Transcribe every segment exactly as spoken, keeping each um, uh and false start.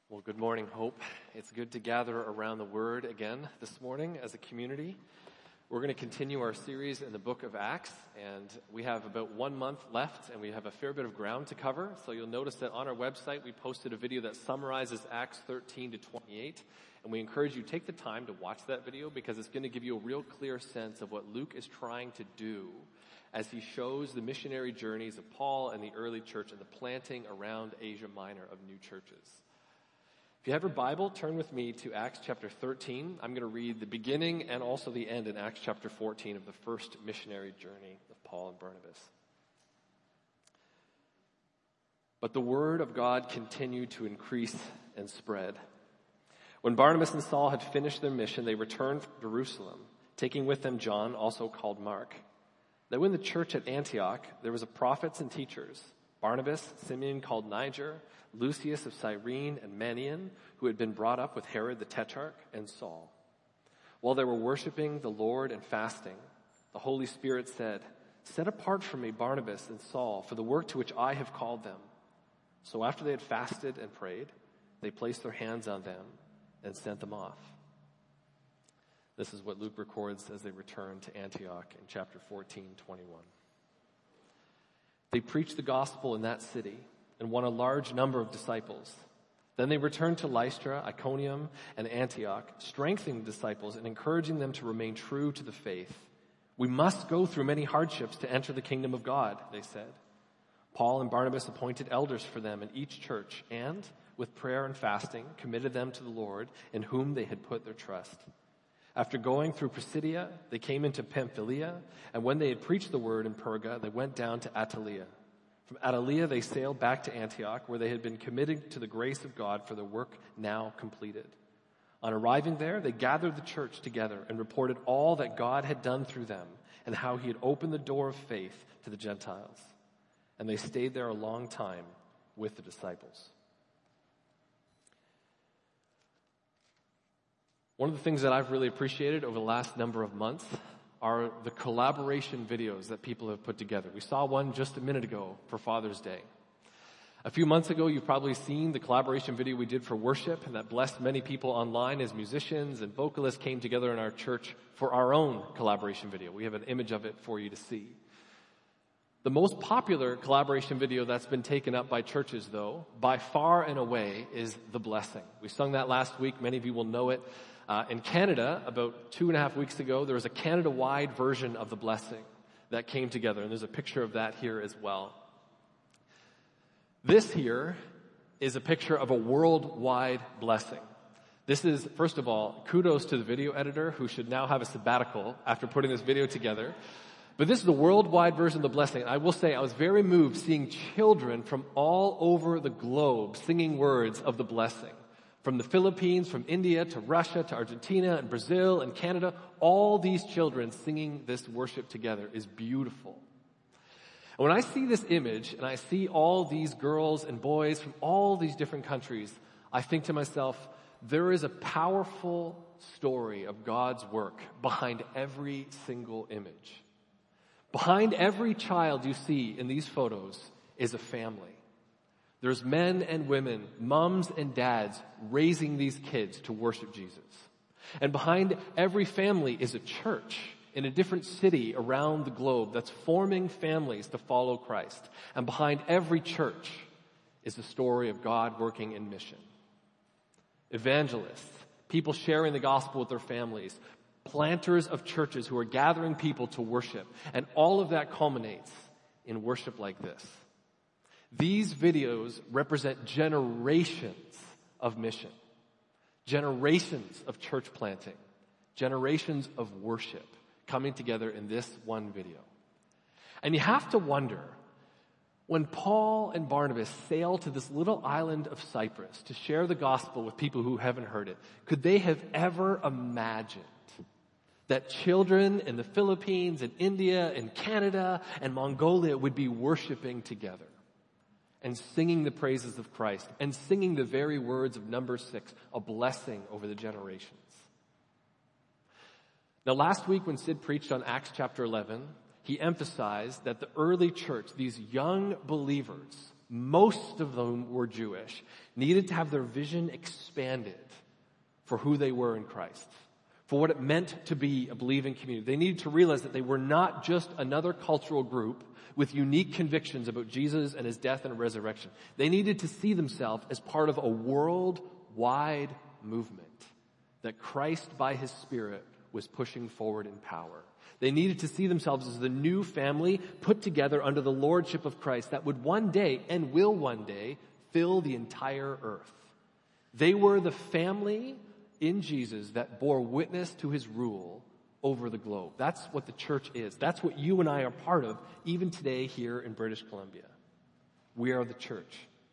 Well, good morning, Hope. It's good to gather around the Word again this morning as a community. We're going to continue our series in the book of Acts, and we have about one month left, and we have a fair bit of ground to cover. So you'll notice that on our website, we posted a video that summarizes Acts thirteen to twenty-eight, and we encourage you to take the time to watch that video because it's going to give you a real clear sense of what Luke is trying to do as he shows the missionary journeys of Paul and the early church and the planting around Asia Minor of new churches. If you have your Bible, turn with me to Acts chapter thirteen. I'm going to read the beginning and also the end in Acts chapter fourteen of the first missionary journey of Paul and Barnabas. But the word of God continued to increase and spread. When Barnabas and Saul had finished their mission, they returned from Jerusalem, taking with them John, also called Mark. Now in the church at Antioch, there was a prophets and teachers, Barnabas, Simeon called Niger, Lucius of Cyrene, and Manaen, who had been brought up with Herod the Tetrarch, and Saul. While they were worshiping the Lord and fasting, the Holy Spirit said, "Set apart for me Barnabas and Saul for the work to which I have called them." So after they had fasted and prayed, they placed their hands on them and sent them off. This is what Luke records as they returned to Antioch in chapter fourteen, twenty-one. They preached the gospel in that city and won a large number of disciples. Then they returned to Lystra, Iconium, and Antioch, strengthening the disciples and encouraging them to remain true to the faith. "We must go through many hardships to enter the kingdom of God," they said. Paul and Barnabas appointed elders for them in each church and, with prayer and fasting, committed them to the Lord, in whom they had put their trust. After going through Pisidia, they came into Pamphylia, and when they had preached the word in Perga, they went down to Attalia. From Attalia, they sailed back to Antioch, where they had been committed to the grace of God for the work now completed. On arriving there, they gathered the church together and reported all that God had done through them and how he had opened the door of faith to the Gentiles. And they stayed there a long time with the disciples. One of the things that I've really appreciated over the last number of months are the collaboration videos that people have put together. We saw one just a minute ago for Father's Day. A few months ago, you've probably seen the collaboration video we did for worship, and that blessed many people online as musicians and vocalists came together in our church for our own collaboration video. We have an image of it for you to see. The most popular collaboration video that's been taken up by churches, though, by far and away, is The Blessing. We sung that last week. Many of you will know it. Uh, in Canada, about two and a half weeks ago, there was a Canada-wide version of The Blessing that came together, and there's a picture of that here as well. This here is a picture of a worldwide blessing. This is, first of all, kudos to the video editor, who should now have a sabbatical after putting this video together. But this is the worldwide version of The Blessing. I will say I was very moved seeing children from all over the globe singing words of the blessing. From the Philippines, from India, to Russia, to Argentina, and Brazil, and Canada, all these children singing this worship together is beautiful. And when I see this image, and I see all these girls and boys from all these different countries, I think to myself, there is a powerful story of God's work behind every single image. Behind every child you see in these photos is a family. There's men and women, moms and dads, raising these kids to worship Jesus. And behind every family is a church in a different city around the globe that's forming families to follow Christ. And behind every church is the story of God working in mission. Evangelists, people sharing the gospel with their families, planters of churches who are gathering people to worship. And all of that culminates in worship like this. These videos represent generations of mission, generations of church planting, generations of worship coming together in this one video. And you have to wonder, when Paul and Barnabas sailed to this little island of Cyprus to share the gospel with people who haven't heard it, could they have ever imagined that children in the Philippines and India and Canada and Mongolia would be worshiping together and singing the praises of Christ and singing the very words of number six, a blessing over the generations? Now, last week when Sid preached on Acts chapter eleven, he emphasized that the early church, these young believers, most of them were Jewish, needed to have their vision expanded for who they were in Christ, for what it meant to be a believing community. They needed to realize that they were not just another cultural group with unique convictions about Jesus and his death and resurrection. They needed to see themselves as part of a worldwide movement that Christ, by his Spirit, was pushing forward in power. They needed to see themselves as the new family put together under the lordship of Christ that would one day, and will one day, fill the entire earth. They were the family in Jesus that bore witness to his rule over the globe. That's what the church is. That's what you and I are part of, even today here in British Columbia. We are the church.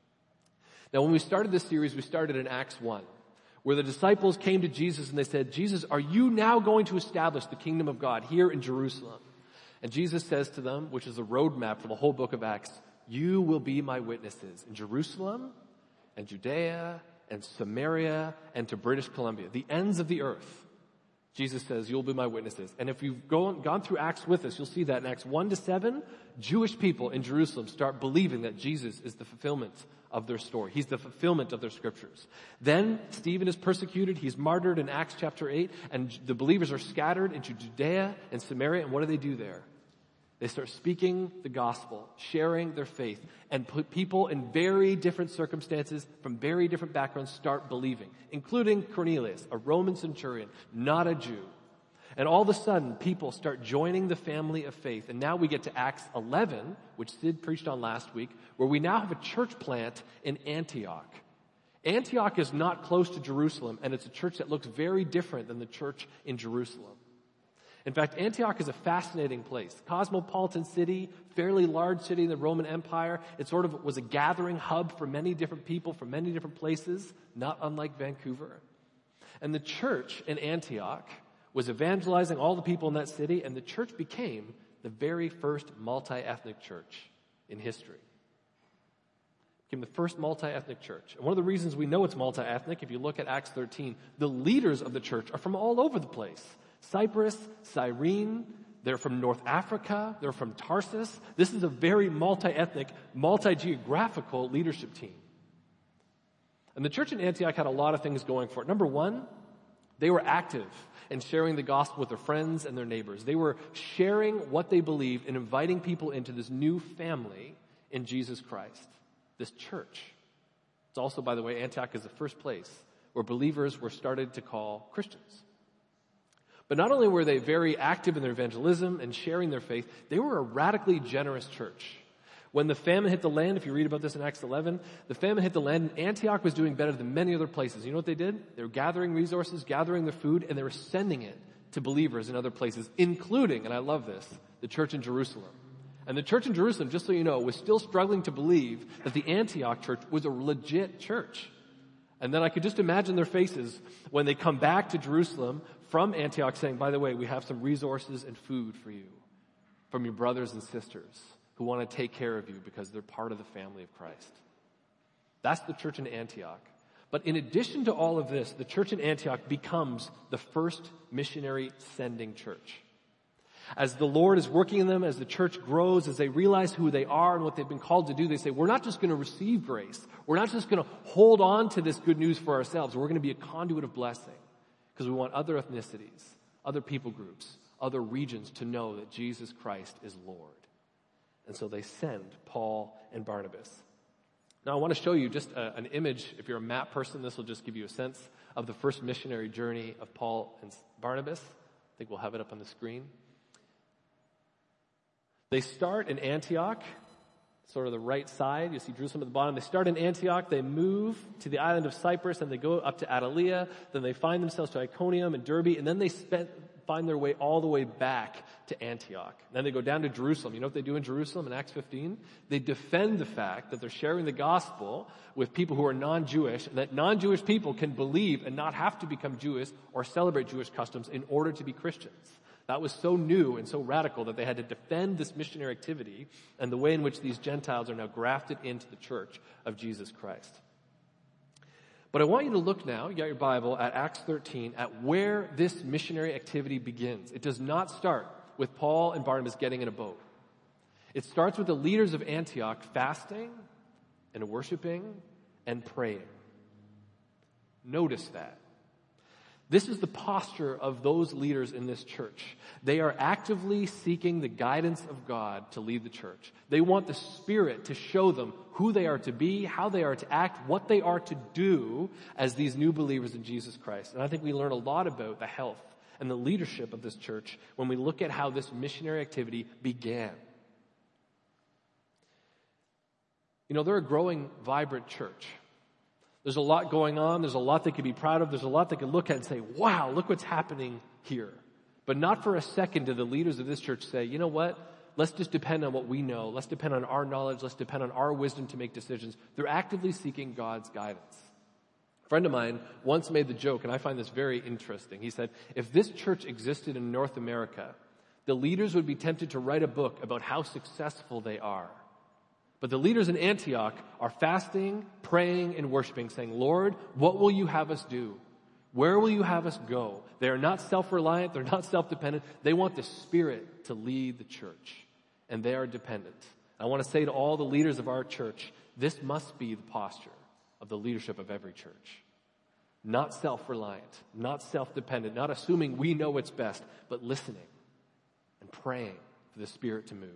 Now, when we started this series, we started in Acts one, where the disciples came to Jesus and they said, Jesus, are you now going to establish the kingdom of God here in Jerusalem? And Jesus says to them, which is a roadmap for the whole book of Acts, you will be my witnesses in Jerusalem and Judea and Samaria and to British Columbia, the ends of the earth. Jesus says, you'll be my witnesses. And if you've gone, gone through Acts with us, you'll see that in Acts one to seven, Jewish people in Jerusalem start believing that Jesus is the fulfillment of their story. He's the fulfillment of their scriptures. Then Stephen is persecuted. He's martyred in Acts chapter eight, and the believers are scattered into Judea and Samaria. And what do they do there? They start speaking the gospel, sharing their faith, and put people in very different circumstances from very different backgrounds start believing, including Cornelius, a Roman centurion, not a Jew. And all of a sudden, people start joining the family of faith. And now we get to Acts eleven, which Sid preached on last week, where we now have a church plant in Antioch. Antioch is not close to Jerusalem, and it's a church that looks very different than the church in Jerusalem. In fact, Antioch is a fascinating place. Cosmopolitan city, fairly large city in the Roman Empire. It sort of was a gathering hub for many different people from many different places, not unlike Vancouver. And the church in Antioch was evangelizing all the people in that city, and the church became the very first multi-ethnic church in history. It became the first multi-ethnic church. And one of the reasons we know it's multi-ethnic, if you look at Acts thirteen, the leaders of the church are from all over the place. Cyprus, Cyrene, they're from North Africa, they're from Tarsus. This is a very multi-ethnic, multi-geographical leadership team. And the church in Antioch had a lot of things going for it. Number one, they were active in sharing the gospel with their friends and their neighbors. They were sharing what they believed and inviting people into this new family in Jesus Christ, this church. It's also, by the way, Antioch is the first place where believers were started to call Christians. But not only were they very active in their evangelism and sharing their faith, they were a radically generous church. When the famine hit the land, if you read about this in Acts eleven, the famine hit the land, and Antioch was doing better than many other places. You know what they did? They were gathering resources, gathering their food, and they were sending it to believers in other places, including, and I love this, the church in Jerusalem. And the church in Jerusalem, just so you know, was still struggling to believe that the Antioch church was a legit church. And then I could just imagine their faces when they come back to Jerusalem from Antioch saying, by the way, we have some resources and food for you from your brothers and sisters who want to take care of you because they're part of the family of Christ. That's the church in Antioch. But in addition to all of this, the church in Antioch becomes the first missionary sending church. As the Lord is working in them, as the church grows, as they realize who they are and what they've been called to do, they say, we're not just going to receive grace. We're not just going to hold on to this good news for ourselves. We're going to be a conduit of blessing because we want other ethnicities, other people groups, other regions to know that Jesus Christ is Lord. And so they send Paul and Barnabas. Now I want to show you just a, an image. If you're a map person, this will just give you a sense of the first missionary journey of Paul and Barnabas. I think we'll have it up on the screen. They start in Antioch, sort of the right side. You see Jerusalem at the bottom. They start in Antioch. They move to the island of Cyprus, and they go up to Attalia. Then they find themselves to Iconium and Derbe, and then they spend, find their way all the way back to Antioch. Then they go down to Jerusalem. You know what they do in Jerusalem in Acts fifteen? They defend the fact that they're sharing the gospel with people who are non-Jewish, and that non-Jewish people can believe and not have to become Jewish or celebrate Jewish customs in order to be Christians. That was so new and so radical that they had to defend this missionary activity and the way in which these Gentiles are now grafted into the church of Jesus Christ. But I want you to look now, you got your Bible, at Acts thirteen, at where this missionary activity begins. It does not start with Paul and Barnabas getting in a boat. It starts with the leaders of Antioch fasting, and worshiping and praying. Notice that. This is the posture of those leaders in this church. They are actively seeking the guidance of God to lead the church. They want the Spirit to show them who they are to be, how they are to act, what they are to do as these new believers in Jesus Christ. And I think we learn a lot about the health and the leadership of this church when we look at how this missionary activity began. You know, they're a growing, vibrant church. There's a lot going on. There's a lot they could be proud of. There's a lot they could look at and say, wow, look what's happening here. But not for a second do the leaders of this church say, you know what? Let's just depend on what we know. Let's depend on our knowledge. Let's depend on our wisdom to make decisions. They're actively seeking God's guidance. A friend of mine once made the joke, and I find this very interesting. He said, if this church existed in North America, the leaders would be tempted to write a book about how successful they are. But the leaders in Antioch are fasting, praying, and worshiping, saying, Lord, what will you have us do? Where will you have us go? They are not self-reliant. They're not self-dependent. They want the Spirit to lead the church, and they are dependent. I want to say to all the leaders of our church, this must be the posture of the leadership of every church. Not self-reliant, not self-dependent, not assuming we know what's best, but listening and praying for the Spirit to move.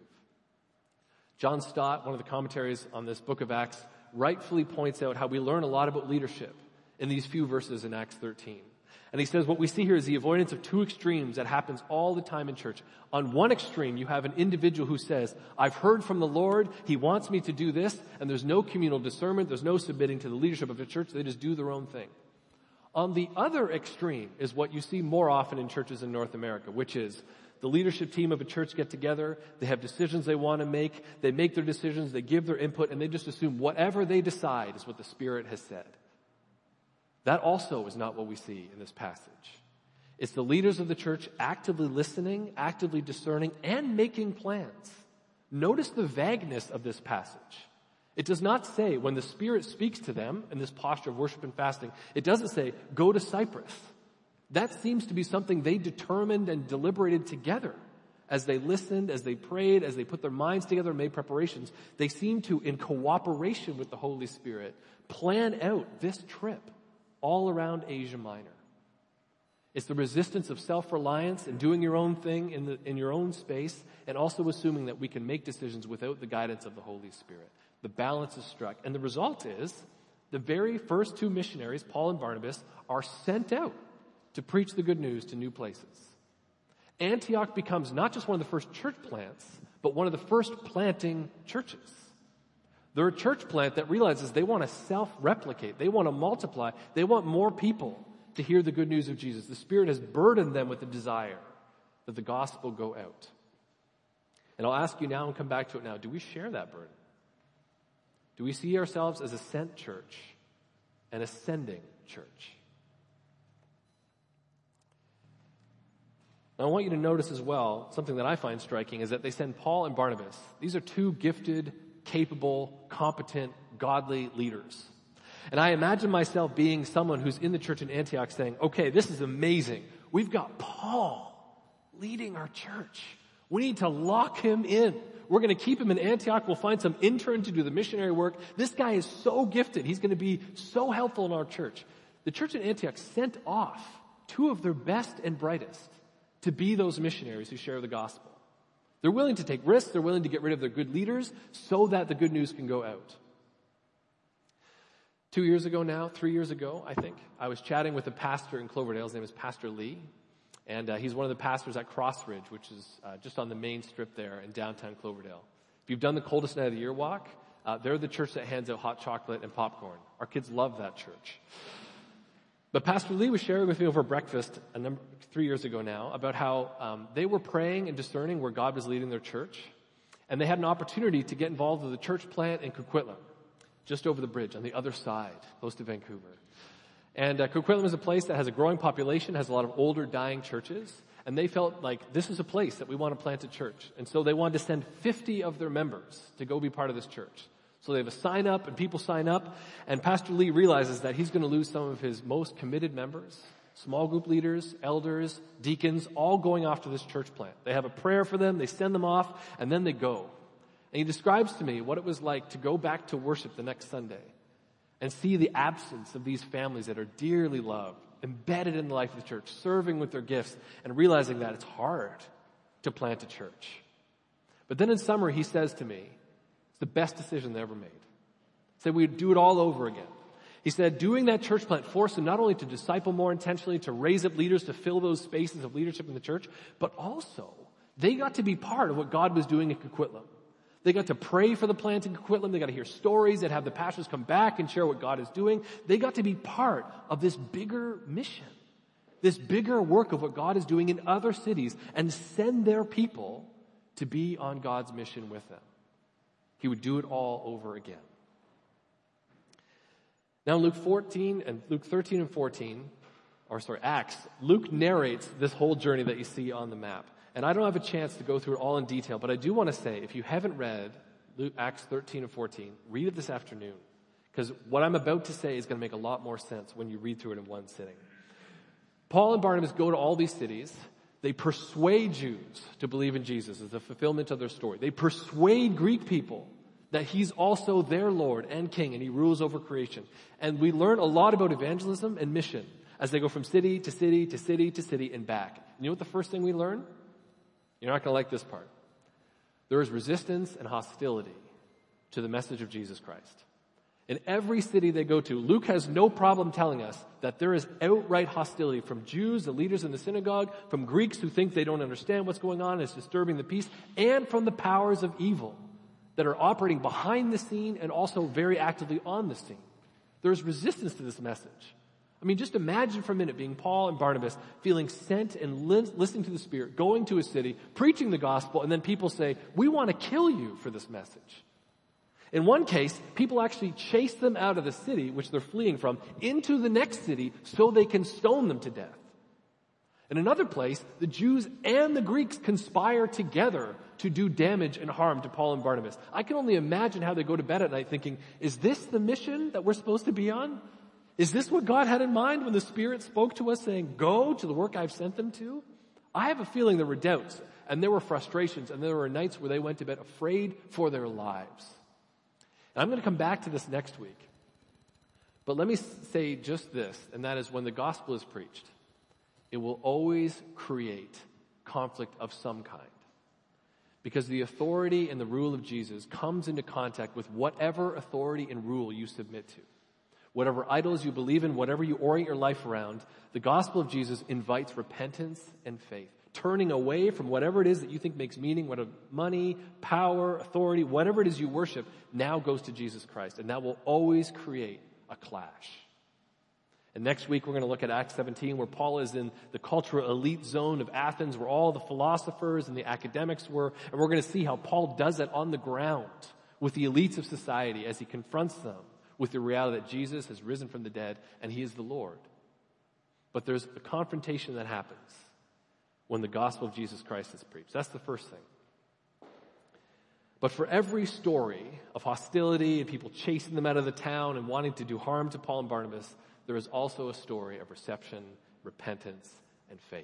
John Stott, one of the commentaries on this book of Acts, rightfully points out how we learn a lot about leadership in these few verses in Acts thirteen. And he says what we see here is the avoidance of two extremes that happens all the time in church. On one extreme, you have an individual who says, I've heard from the Lord, He wants me to do this, and there's no communal discernment, there's no submitting to the leadership of the church, they just do their own thing. On the other extreme is what you see more often in churches in North America, which is the leadership team of a church get together, they have decisions they want to make, they make their decisions, they give their input, and they just assume whatever they decide is what the Spirit has said. That also is not what we see in this passage. It's the leaders of the church actively listening, actively discerning, and making plans. Notice the vagueness of this passage. It does not say, when the Spirit speaks to them in this posture of worship and fasting, it doesn't say, go to Cyprus. That seems to be something they determined and deliberated together. As they listened, as they prayed, as they put their minds together and made preparations, they seem to, in cooperation with the Holy Spirit, plan out this trip all around Asia Minor. It's the resistance of self-reliance and doing your own thing in, the, in your own space, and also assuming that we can make decisions without the guidance of the Holy Spirit. The balance is struck. And the result is, the very first two missionaries, Paul and Barnabas, are sent out to preach the good news to new places. Antioch becomes not just one of the first church plants, but one of the first planting churches. They're a church plant that realizes they want to self-replicate. They want to multiply. They want more people to hear the good news of Jesus. The Spirit has burdened them with the desire that the gospel go out. And I'll ask you now and come back to it now. Do we share that burden? Do we see ourselves as a sent church, an ascending church? Now, I want you to notice as well, something that I find striking is that they send Paul and Barnabas. These are two gifted, capable, competent, godly leaders. And I imagine myself being someone who's in the church in Antioch saying, okay, this is amazing. We've got Paul leading our church. We need to lock him in. We're going to keep him in Antioch. We'll find some intern to do the missionary work. This guy is so gifted. He's going to be so helpful in our church. The church in Antioch sent off two of their best and brightest to be those missionaries who share the gospel. They're willing to take risks. They're willing to get rid of their good leaders so that the good news can go out. Two years ago now, three years ago, I think, I was chatting with a pastor in Cloverdale. His name is Pastor Lee. And uh, he's one of the pastors at Crossridge, which is uh, just on the main strip there in downtown Cloverdale. If you've done the coldest night of the year walk, uh, they're the church that hands out hot chocolate and popcorn. Our kids love that church. But Pastor Lee was sharing with me over breakfast a number, three years ago now about how um, they were praying and discerning where God was leading their church. And they had an opportunity to get involved with a church plant in Coquitlam, just over the bridge on the other side, close to Vancouver. And uh, Coquitlam is a place that has a growing population, has a lot of older, dying churches. And they felt like this is a place that we want to plant a church. And so they wanted to send fifty of their members to go be part of this church. So they have a sign up and people sign up. And Pastor Lee realizes that he's going to lose some of his most committed members, small group leaders, elders, deacons, all going off to this church plant. They have a prayer for them. They send them off and then they go. And he describes to me what it was like to go back to worship the next Sunday and see the absence of these families that are dearly loved, embedded in the life of the church, serving with their gifts, and realizing that it's hard to plant a church. But then in summer, he says to me, it's the best decision they ever made. He said we'd do it all over again. He said doing that church plant forced them not only to disciple more intentionally, to raise up leaders, to fill those spaces of leadership in the church, but also they got to be part of what God was doing at Coquitlam. They got to pray for the plant in Coquitlam. They got to hear stories that have the pastors come back and share what God is doing. They got to be part of this bigger mission, this bigger work of what God is doing in other cities, and send their people to be on God's mission with them. He would do it all over again. Now Luke fourteen and Luke thirteen and fourteen, or sorry, Acts, Luke narrates this whole journey that you see on the map. And I don't have a chance to go through it all in detail, but I do want to say, if you haven't read Luke, Acts thirteen and fourteen, read it this afternoon. Because what I'm about to say is going to make a lot more sense when you read through it in one sitting. Paul and Barnabas go to all these cities. They persuade Jews to believe in Jesus as the fulfillment of their story. They persuade Greek people that he's also their Lord and King, and he rules over creation. And we learn a lot about evangelism and mission as they go from city to city to city to city and back. You know what the first thing we learn? You're not going to like this part. There is resistance and hostility to the message of Jesus Christ. In every city they go to, Luke has no problem telling us that there is outright hostility from Jews, the leaders in the synagogue, from Greeks who think they don't understand what's going on, it's disturbing the peace, and from the powers of evil that are operating behind the scene and also very actively on the scene. There's resistance to this message. I mean, just imagine for a minute being Paul and Barnabas, feeling sent and li- listening to the Spirit, going to a city, preaching the gospel, and then people say, we want to kill you for this message. In one case, people actually chase them out of the city, which they're fleeing from, into the next city so they can stone them to death. In another place, the Jews and the Greeks conspire together to do damage and harm to Paul and Barnabas. I can only imagine how they go to bed at night thinking, is this the mission that we're supposed to be on? Is this what God had in mind when the Spirit spoke to us saying, go to the work I've sent them to? I have a feeling there were doubts, and there were frustrations, and there were nights where they went to bed afraid for their lives. And I'm going to come back to this next week. But let me say just this, and that is when the gospel is preached, it will always create conflict of some kind. Because the authority and the rule of Jesus comes into contact with whatever authority and rule you submit to. Whatever idols you believe in, whatever you orient your life around, the gospel of Jesus invites repentance and faith. Turning away from whatever it is that you think makes meaning, whether money, power, authority, whatever it is you worship, now goes to Jesus Christ. And that will always create a clash. And next week we're going to look at Acts seventeen, where Paul is in the cultural elite zone of Athens, where all the philosophers and the academics were. And we're going to see how Paul does it on the ground with the elites of society as he confronts them with the reality that Jesus has risen from the dead and he is the Lord. But there's a confrontation that happens when the gospel of Jesus Christ is preached. That's the first thing. But for every story of hostility and people chasing them out of the town and wanting to do harm to Paul and Barnabas, there is also a story of reception, repentance, and faith.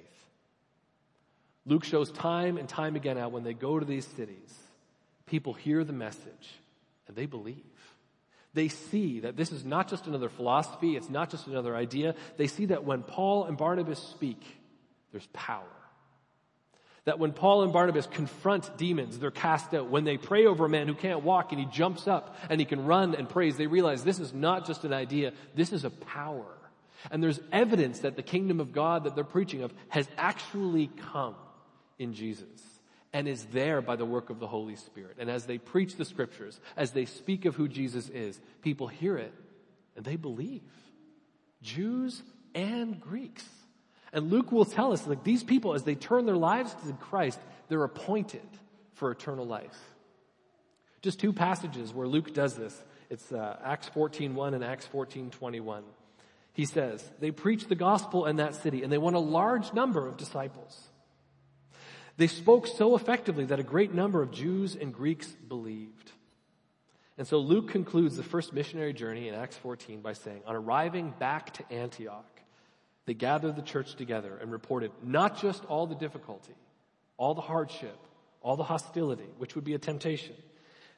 Luke shows time and time again how when they go to these cities, people hear the message and they believe. They see that this is not just another philosophy, it's not just another idea. They see that when Paul and Barnabas speak, there's power. That when Paul and Barnabas confront demons, they're cast out. When they pray over a man who can't walk and he jumps up and he can run and praise, they realize this is not just an idea, this is a power. And there's evidence that the kingdom of God that they're preaching of has actually come in Jesus and is there by the work of the Holy Spirit. And as they preach the scriptures, as they speak of who Jesus is, people hear it and they believe. Jews and Greeks. And Luke will tell us, like, these people, as they turn their lives to Christ, they're appointed for eternal life. Just two passages where Luke does this. It's uh, Acts fourteen one and Acts fourteen twenty-one. He says, they preached the gospel in that city, and they won a large number of disciples. They spoke so effectively that a great number of Jews and Greeks believed. And so Luke concludes the first missionary journey in Acts fourteen by saying, on arriving back to Antioch, they gathered the church together and reported not just all the difficulty, all the hardship, all the hostility, which would be a temptation.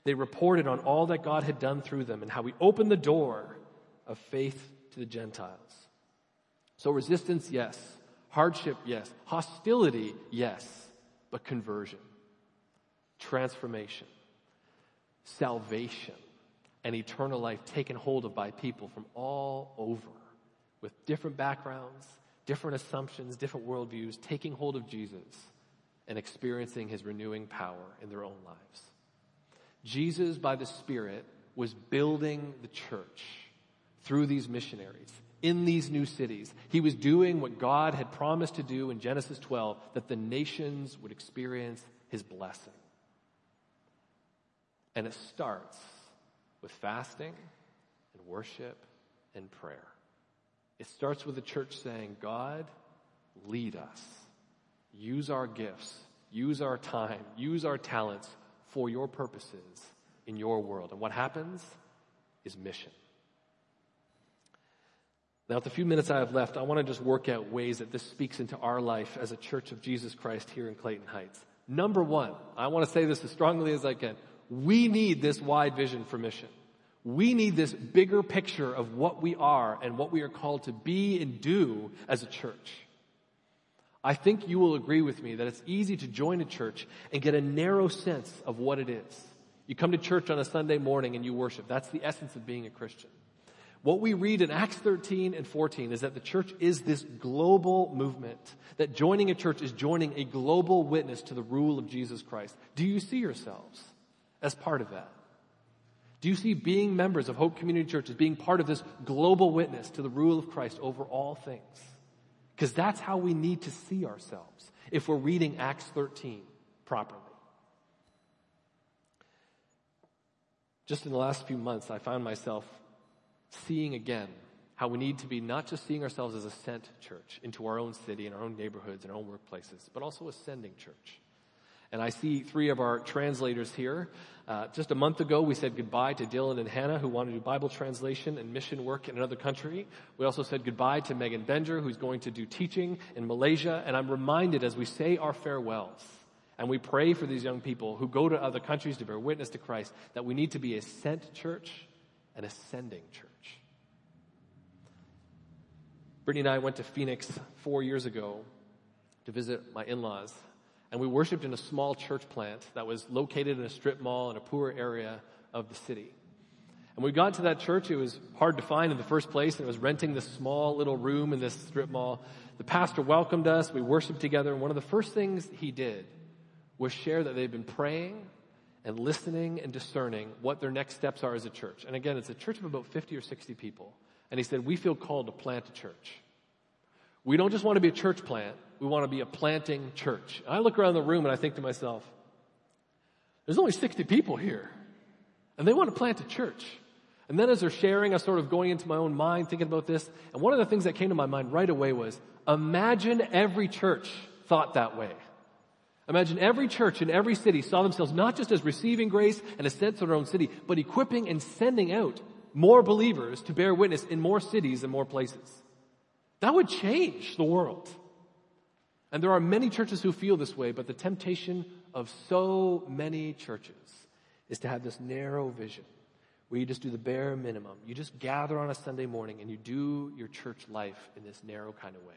They reported on all that God had done through them and how he opened the door of faith to the Gentiles. So resistance, yes. Hardship, yes. Hostility, yes. But conversion, transformation, salvation, and eternal life taken hold of by people from all over with different backgrounds, different assumptions, different worldviews, taking hold of Jesus and experiencing his renewing power in their own lives. Jesus, by the Spirit, was building the church through these missionaries in these new cities. He was doing what God had promised to do in Genesis twelve, that the nations would experience his blessing. And it starts with fasting and worship and prayer. It starts with the church saying, God, lead us. Use our gifts. Use our time. Use our talents for your purposes in your world. And what happens is mission. Now, with the few minutes I have left, I want to just work out ways that this speaks into our life as a Church of Jesus Christ here in Clayton Heights. Number one, I want to say this as strongly as I can. We need this wide vision for mission. We need this bigger picture of what we are and what we are called to be and do as a church. I think you will agree with me that it's easy to join a church and get a narrow sense of what it is. You come to church on a Sunday morning and you worship. That's the essence of being a Christian. What we read in Acts thirteen and fourteen is that the church is this global movement, that joining a church is joining a global witness to the rule of Jesus Christ. Do you see yourselves as part of that? Do you see being members of Hope Community Church as being part of this global witness to the rule of Christ over all things? Because that's how we need to see ourselves if we're reading Acts thirteen properly. Just in the last few months, I found myself seeing again how we need to be not just seeing ourselves as a sent church into our own city and our own neighborhoods and our own workplaces, but also a sending church. And I see three of our translators here. Uh, just a month ago, we said goodbye to Dylan and Hannah, who want to do Bible translation and mission work in another country. We also said goodbye to Megan Benger, who's going to do teaching in Malaysia. And I'm reminded as we say our farewells and we pray for these young people who go to other countries to bear witness to Christ, that we need to be a sent church and a sending church. Brittany and I went to Phoenix four years ago to visit my in-laws. And we worshiped in a small church plant that was located in a strip mall in a poor area of the city. And when we got to that church, it was hard to find in the first place, and it was renting this small little room in this strip mall. The pastor welcomed us. We worshiped together, and one of the first things he did was share that they've been praying and listening and discerning what their next steps are as a church. And again, it's a church of about fifty or sixty people. And he said, we feel called to plant a church. We don't just want to be a church plant. We want to be a planting church. And I look around the room and I think to myself, there's only sixty people here. And they want to plant a church. And then as they're sharing, I was sort of going into my own mind, thinking about this. And one of the things that came to my mind right away was, imagine every church thought that way. Imagine every church in every city saw themselves not just as receiving grace and a sense of their own city, but equipping and sending out more believers to bear witness in more cities and more places. That would change the world. And there are many churches who feel this way, but the temptation of so many churches is to have this narrow vision where you just do the bare minimum. You just gather on a Sunday morning and you do your church life in this narrow kind of way.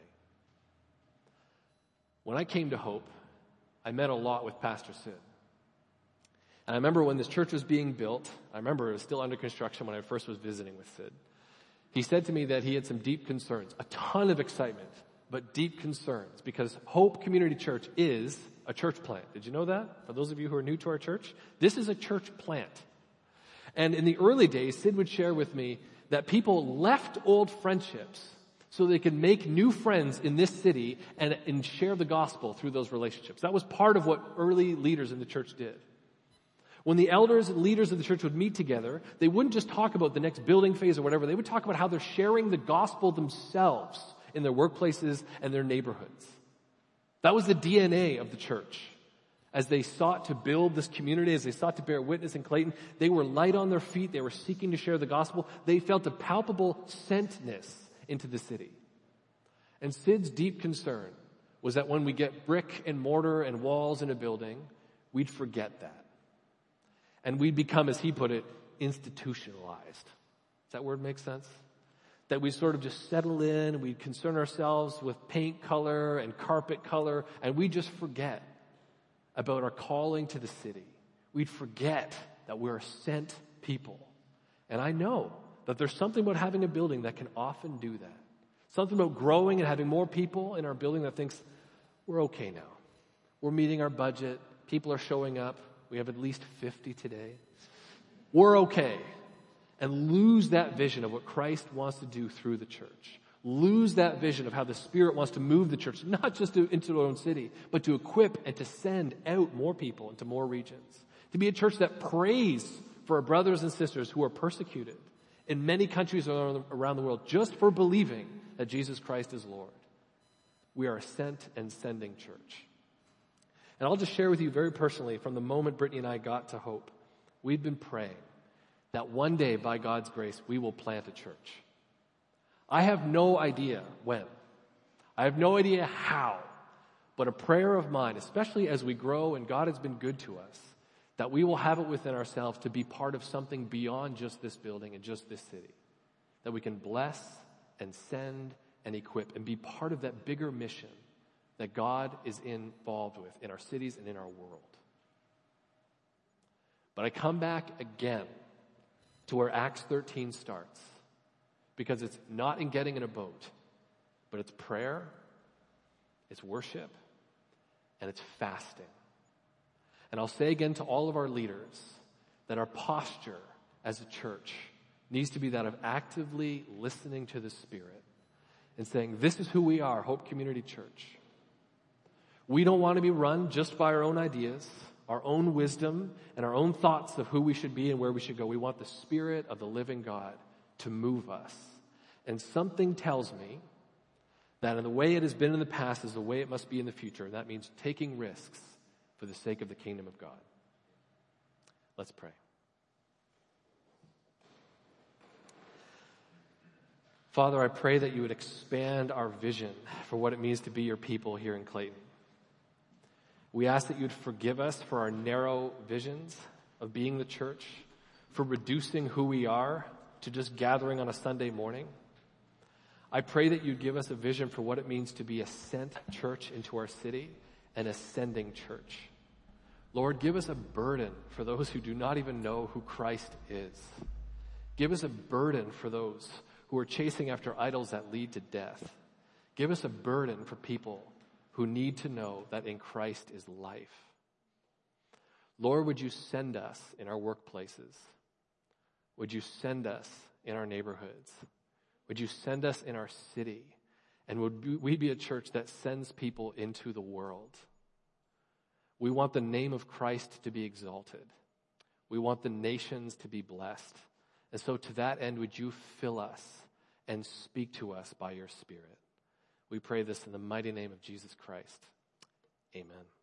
When I came to Hope, I met a lot with Pastor Sid. And I remember when this church was being built, I remember it was still under construction when I first was visiting with Sid. He said to me that he had some deep concerns, a ton of excitement, but deep concerns, because Hope Community Church is a church plant. Did you know that? For those of you who are new to our church, this is a church plant. And in the early days, Sid would share with me that people left old friendships so they could make new friends in this city and, and share the gospel through those relationships. That was part of what early leaders in the church did. When the elders and leaders of the church would meet together, they wouldn't just talk about the next building phase or whatever. They would talk about how they're sharing the gospel themselves in their workplaces and their neighborhoods. That was the D N A of the church. As they sought to build this community, as they sought to bear witness in Clayton, they were light on their feet. They were seeking to share the gospel. They felt a palpable sentness into the city. And Sid's deep concern was that when we get brick and mortar and walls in a building, we'd forget that. And we'd become, as he put it, institutionalized. Does that word make sense? That we sort of just settle in, we concern ourselves with paint color and carpet color, and we just forget about our calling to the city. We'd forget that we're a sent people. And I know that there's something about having a building that can often do that. Something about growing and having more people in our building that thinks, we're okay now. We're meeting our budget. People are showing up. We have at least fifty today. We're okay. And lose that vision of what Christ wants to do through the church. Lose that vision of how the Spirit wants to move the church, not just to, into our own city, but to equip and to send out more people into more regions. To be a church that prays for our brothers and sisters who are persecuted in many countries around the world just for believing that Jesus Christ is Lord. We are a sent and sending church. And I'll just share with you very personally, from the moment Brittany and I got to Hope, we've been praying that one day, by God's grace, we will plant a church. I have no idea when. I have no idea how. But a prayer of mine, especially as we grow and God has been good to us, that we will have it within ourselves to be part of something beyond just this building and just this city. That we can bless and send and equip and be part of that bigger mission that God is involved with in our cities and in our world. But I come back again to where Acts thirteen starts, because it's not in getting in a boat, but it's prayer, it's worship, and it's fasting. And I'll say again to all of our leaders that our posture as a church needs to be that of actively listening to the Spirit and saying, this is who we are, Hope Community Church. We don't want to be run just by our own ideas, our own wisdom, and our own thoughts of who we should be and where we should go. We want the Spirit of the living God to move us. And something tells me that in the way it has been in the past is the way it must be in the future. And that means taking risks for the sake of the kingdom of God. Let's pray. Father, I pray that you would expand our vision for what it means to be your people here in Clayton. We ask that you'd forgive us for our narrow visions of being the church, for reducing who we are to just gathering on a Sunday morning. I pray that you'd give us a vision for what it means to be a sent church into our city, an ascending church. Lord, give us a burden for those who do not even know who Christ is. Give us a burden for those who are chasing after idols that lead to death. Give us a burden for people who need to know that in Christ is life. Lord, would you send us in our workplaces? Would you send us in our neighborhoods? Would you send us in our city? And would we be a church that sends people into the world? We want the name of Christ to be exalted. We want the nations to be blessed. And so to that end, would you fill us and speak to us by your Spirit? We pray this in the mighty name of Jesus Christ. Amen.